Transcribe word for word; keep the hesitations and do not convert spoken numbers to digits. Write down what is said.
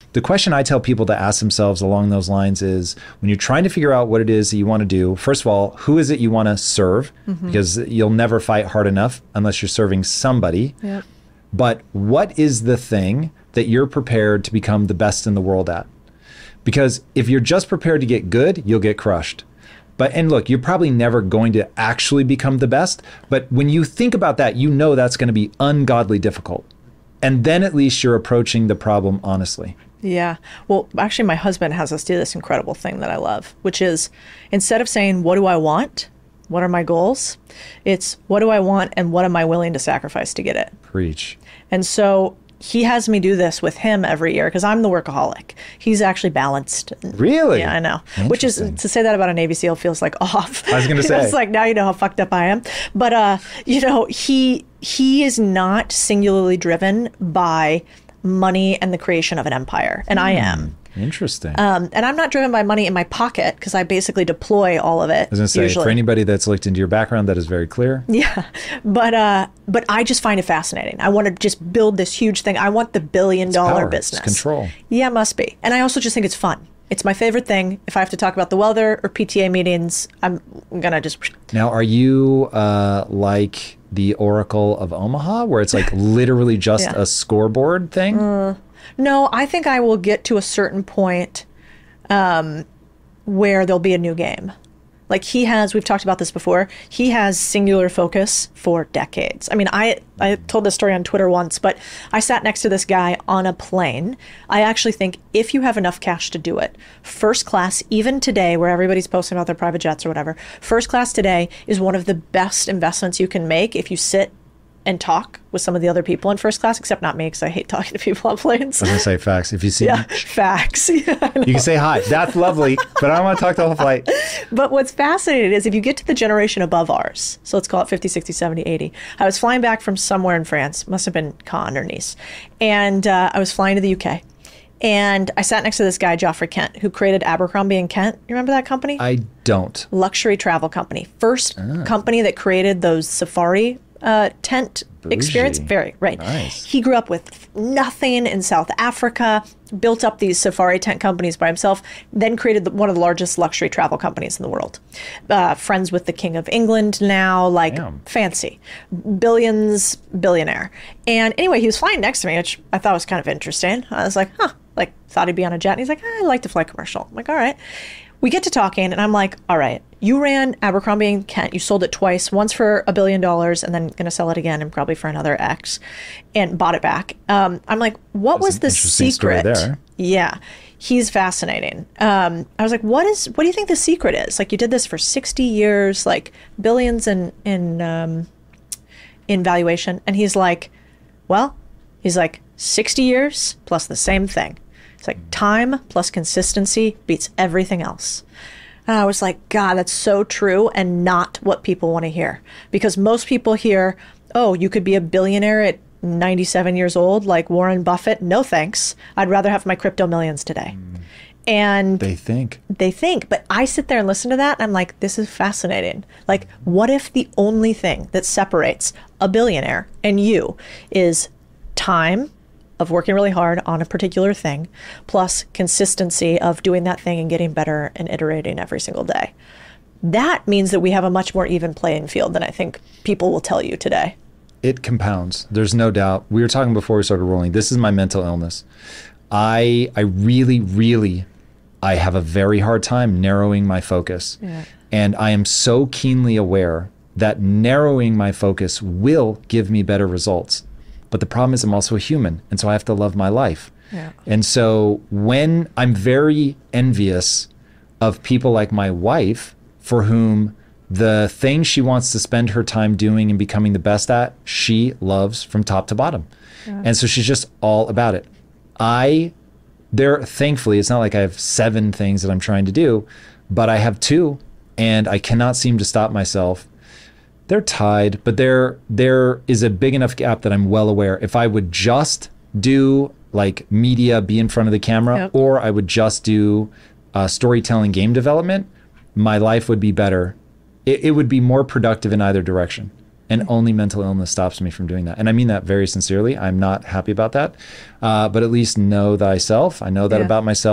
the question I tell people to ask themselves along those lines is, when you're trying to figure out what it is that you want to do, first of all, who is it you want to serve? Mm-hmm. Because you'll never fight hard enough unless you're serving somebody. Yep. But what is the thing that you're prepared to become the best in the world at? Because if you're just prepared to get good, you'll get crushed. But, and look, you're probably never going to actually become the best. But when you think about that, you know that's going to be ungodly difficult. And then at least you're approaching the problem honestly. Yeah. Well, actually, my husband has us do this incredible thing that I love, which is instead of saying, what do I want? What are my goals? It's what do I want and what am I willing to sacrifice to get it? Preach. And so he has me do this with him every year because I'm the workaholic. He's actually balanced. Really? Yeah, I know. Which is, to say that about a Navy SEAL feels like off. I was going to say. It's like, now you know how fucked up I am. But, uh, you know, he he is not singularly driven by money and the creation of an empire. And mm, I am. Interesting. Um, and I'm not driven by money in my pocket because I basically deploy all of it. I was going to say, usually. For anybody that's looked into your background, that is very clear. Yeah. But uh, but I just find it fascinating. I want to just build this huge thing. I want the billion it's dollar power. business. It's control. Yeah, it must be. And I also just think it's fun. It's my favorite thing. If I have to talk about the weather or P T A meetings, I'm going to just... Now, are you uh, like the Oracle of Omaha, where it's like literally just yeah. a scoreboard thing? Uh, no, I think I will get to a certain point um, where there'll be a new game. Like he has, we've talked about this before, he has singular focus for decades. I mean, I, I told this story on Twitter once, but I sat next to this guy on a plane. I actually think if you have enough cash to do it, first class, even today where everybody's posting about their private jets or whatever, first class today is one of the best investments you can make if you sit and talk with some of the other people in first class, except not me, because I hate talking to people on planes. I'm going to say facts. If you see yeah, facts. Yeah, you can say hi. That's lovely, but I don't want to talk the whole flight. But what's fascinating is if you get to the generation above ours, so let's call it fifty, sixty, seventy, eighty. I was flying back from somewhere in France, must have been Cannes or Nice, and uh, I was flying to the U K. And I sat next to this guy, Geoffrey Kent, who created Abercrombie and Kent. You remember that company? I don't. Luxury travel company. First ah. company that created those safari uh, tent Bougie. experience. Very, right. Nice. He grew up with nothing in South Africa, built up these safari tent companies by himself, then created the, one of the largest luxury travel companies in the world. Uh, friends with the King of England now, like Damn. fancy. Billions, billionaire. And anyway, he was flying next to me, which I thought was kind of interesting. I was like, huh, like thought he'd be on a jet. And he's like, I like to fly commercial. I'm like, all right. We get to talking and I'm like, all right, you ran Abercrombie and Kent. You sold it twice, once for a billion dollars and then going to sell it again and probably for another X and bought it back. Um, I'm like, what That's was the secret? There. Yeah, he's fascinating. Um, I was like, what is, what do you think the secret is? Like you did this for sixty years, like billions in, in, um, in valuation. And he's like, well, he's like sixty years plus the same thing. It's like time plus consistency beats everything else. And I was like, God, that's so true and not what people want to hear. Because most people hear, oh, you could be a billionaire at ninety-seven years old like Warren Buffett. No thanks. I'd rather have my crypto millions today. Mm. And they think. They think. But I sit there and listen to that and I'm like, this is fascinating. Like, what if the only thing that separates a billionaire and you is time of working really hard on a particular thing, plus consistency of doing that thing and getting better and iterating every single day. That means that we have a much more even playing field than I think people will tell you today. It compounds. There's no doubt. We were talking before we started rolling. This is my mental illness. I I really, really, I have a very hard time narrowing my focus. Yeah. And I am so keenly aware that narrowing my focus will give me better results. But the problem is I'm also a human, and so I have to love my life. Yeah. And so when I'm very envious of people like my wife, for whom the thing she wants to spend her time doing and becoming the best at, she loves from top to bottom. Yeah. And so she's just all about it. I, there, thankfully, it's not like I have seven things that I'm trying to do, but I have two, and I cannot seem to stop myself. They're tied, but there there is a big enough gap that I'm well aware. If I would just do like media, be in front of the camera, yep. or I would just do uh, storytelling, game development, my life would be better. It, it would be more productive in either direction. And only mental illness stops me from doing that. And I mean that very sincerely. I'm not happy about that. Uh, but at least know thyself. I know that Yeah. about myself.